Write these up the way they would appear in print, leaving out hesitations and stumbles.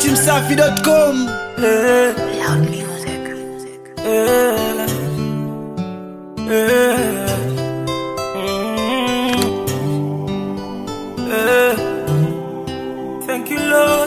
Msafi.com. Loud music. Thank you, Lord.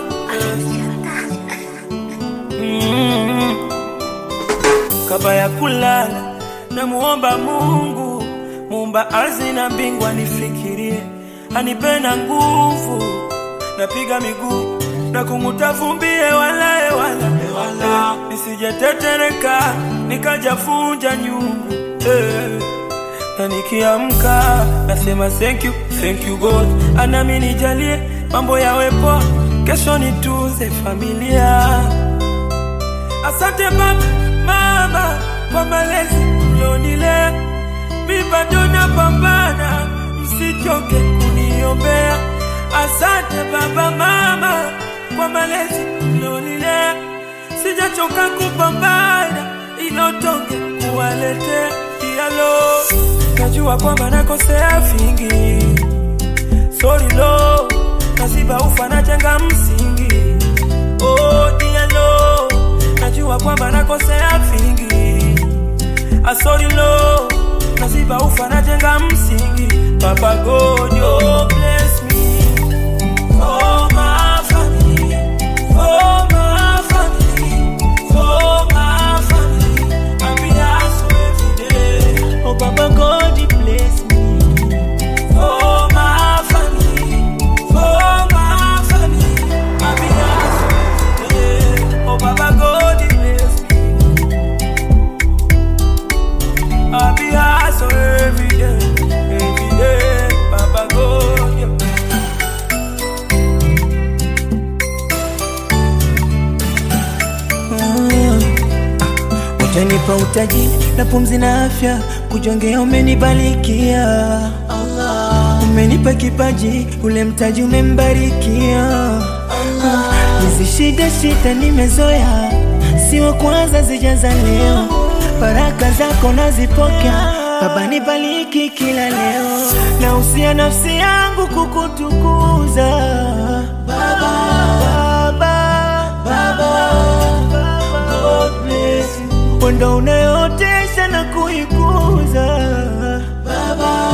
Kabla ya kulala namuomba Mungu, muumba ardhi na mbingu, anifikirie, anipenda nguvu, napiga miguu na kumutafumbie wala nisijetetereka nikajafunja nyungu. Na nikiamka nasema thank you God, anami nijalie mambo yawepo, kesho nituze familia. Asante baba mama kwa malezi mlionilea, mimi bado napambana, msichoke kuniombea. Asante baba mama kwa malezi mlionilea, sijachoka kupambana ilotoke kuwaletea dialo. Najua kwamba nakosea vingi, sorry Lord, naziba ufa na jenga msingi. Oh dialo, najua kwamba nakosea vingi, sorry Lord, naziba ufa na jenga msingi. Papa God, oh bless me for my family, for my family, for my family. I be hustle every day. Oh Papa God, bless me for my family, for my family. I be hustle every day. Oh Papa God, bless me. I be hustle every day, Papa God. Yeah. Utanipa utaji na pumzi na afya, kujongea umenibarikia Allah. Umenipa kipaji, ule mtaji umembarikia. Hizi shida nimezoea, si wa kwanza zijaza leo. Baraka zako nazipokea, Baba nibariki kila leo. Na usia nafsi yangu kukutukuza Baba, God bless you. Wendo unayotesha na kuikuza Baba.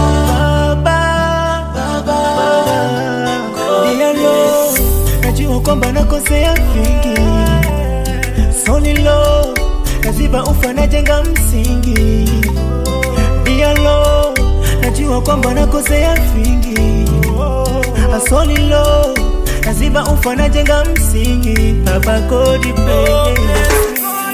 Dear Lord, najua kwamba nakosea vingi, sorry Lord, naziba ufa na jenga msingi. Dear Lord, najua kwamba nakosea vingi, sorry Lord, naziba ufa na jenga msingi. Papa God bless me.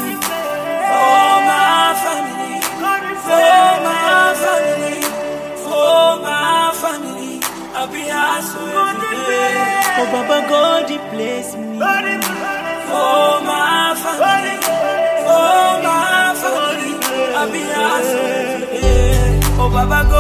Oh Baba God bless me for my family, for my family. I be hustle every day. Oh Baba God.